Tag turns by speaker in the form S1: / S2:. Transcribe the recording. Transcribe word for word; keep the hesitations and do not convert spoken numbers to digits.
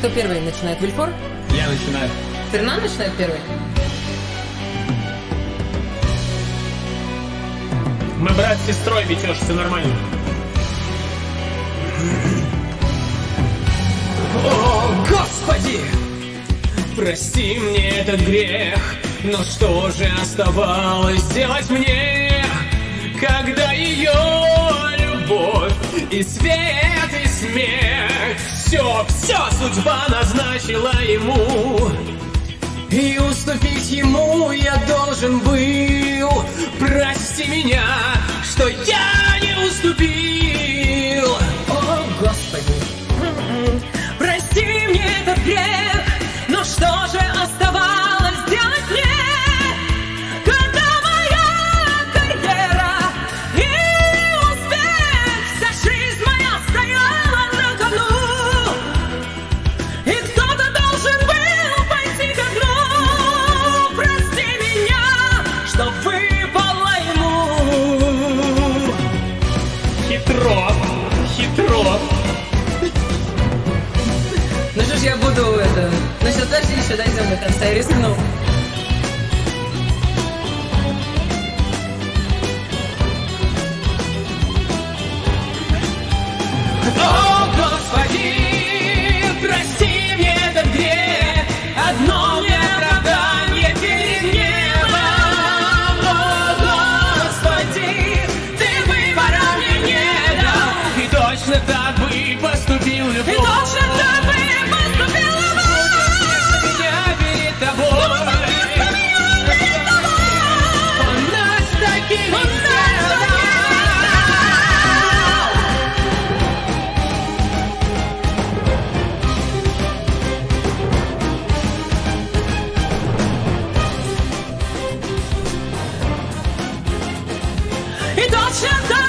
S1: Кто первый начинает? Вильфор?
S2: Я начинаю.
S1: Фернан начинает первый?
S2: Мы брат с сестрой, Витёш, все нормально. О, Господи! Прости мне этот грех, но что же оставалось делать мне, когда ее любовь и свет, и смех, все, все судьба назначила ему, и уступить ему я должен был. Прости меня, что я не уступил.
S1: О, Господи!
S3: Прости мне этот грех, но что же оставалось делать мне, когда моя карьера и успех, вся жизнь моя стояла на кону, и кто-то должен был пойти ко дну. Прости меня, что выпало ему.
S2: Хитро, хитро.
S1: Ну что ж, я буду это... Ну сейчас, подожди, еще дойдем до конца, я рискну.
S2: О, Господи, прости мне этот грех, одно мне оправдание перед небом. О, Господи, ты выбора мне не дал, и точно так бы поступил любовь.
S3: И точно так бы поступила
S2: Меня перед тобой. Он нас такими сделал.
S3: И точно так